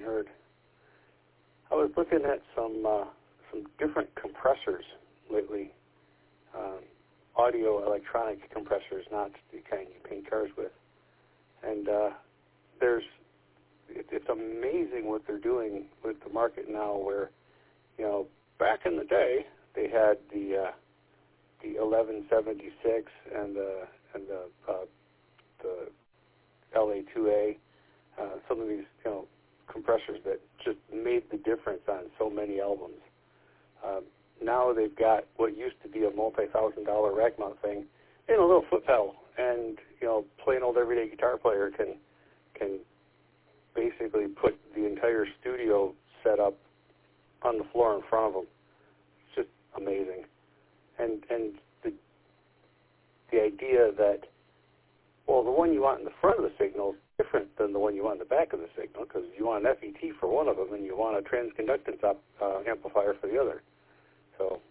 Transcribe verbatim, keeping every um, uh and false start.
heard. I was looking at some uh, some different compressors lately, um, audio electronic compressors, not the kind you paint cars with. And uh, there's it, it's amazing what they're doing with the market now. Where, you know, back in the day they had the uh, the eleven seventy-six and the and the uh, the L A two A, uh, some of these, you know, compressors that just made the difference on so many albums. Um, now they've got what used to be a multi-thousand dollar rack mount thing in a little foot pedal, and, you know, plain old everyday guitar player can can basically put the entire studio set up on the floor in front of them. It's just amazing. And and the the idea that, well, the one you want in the front of the signal is different than the one you want in the back of the signal, because you want an F E T for one of them and you want a transconductance op, uh, amplifier for the other. So